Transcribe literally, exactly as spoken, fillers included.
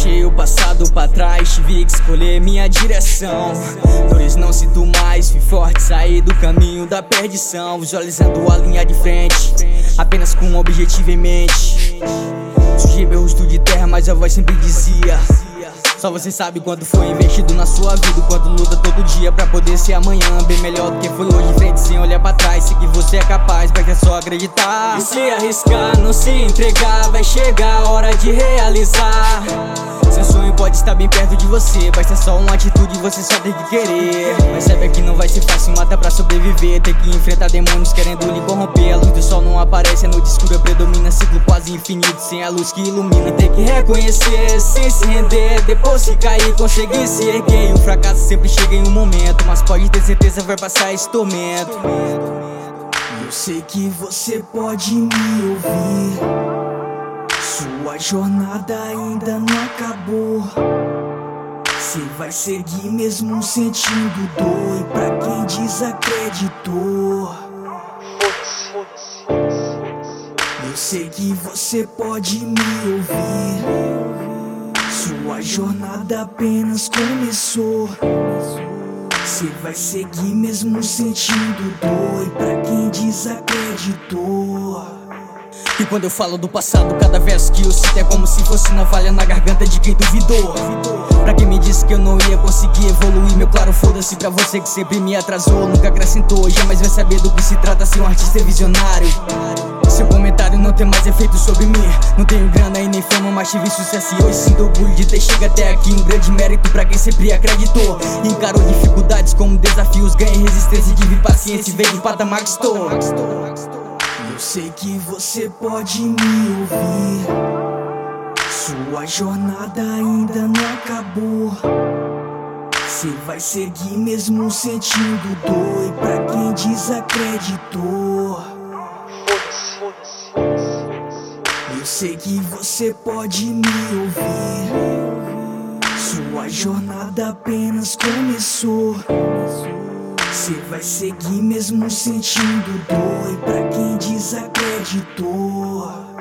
Deixei o passado pra trás, tive que escolher minha direção. Dores não sinto mais, fui forte, saí do caminho da perdição. Visualizando a linha de frente, apenas com um objetivo em mente. Sujei meu rosto de terra, mas a voz sempre dizia: só você sabe quanto foi investido na sua vida, quanto luta todo dia pra poder ser amanhã bem melhor do que foi hoje. Frente sem olhar pra trás, sei que você é capaz, mas é só acreditar. E se arriscar, não se entregar, vai chegar a hora de realizar. Seu sonho pode estar bem perto de você, basta só uma atitude, você só tem que querer. Mas saiba que não vai ser fácil, mata pra sobreviver. Tem que enfrentar demônios querendo lhe corromper. A luz do sol não aparece, a noite escura predomina, ciclo quase infinito, sem a luz que ilumina. Tem que reconhecer, sem se render, depois que cair, conseguir se erguer. E o fracasso sempre chega em um momento, mas pode ter certeza vai passar esse tormento. Eu sei que você pode me ouvir, sua jornada ainda não acabou. Cê vai seguir mesmo sentindo dor, e pra quem desacreditou, eu sei que você pode me ouvir, sua jornada apenas começou. Cê vai seguir mesmo sentindo dor, e pra quem desacreditou. E quando eu falo do passado, cada verso que eu cito é como se fosse navalha na garganta de quem duvidou. Pra quem me disse que eu não ia conseguir evoluir, meu claro foda-se pra você que sempre me atrasou, nunca acrescentou, jamais vai saber do que se trata ser um artista visionário. Seu comentário não tem mais efeito sobre mim. Não tenho grana e nem fama, mas tive sucesso e hoje sinto orgulho de ter chegado até aqui. Um grande mérito pra quem sempre acreditou, encarou dificuldades como desafios, ganhei resistência, tive paciência e veio do patamar que estou. Eu sei que você pode me ouvir, sua jornada ainda não acabou. Cê vai seguir mesmo sentindo dor, e pra quem desacreditou, eu sei que você pode me ouvir, sua jornada apenas começou. Cê vai seguir mesmo sentindo dor, e pra quem desacreditou,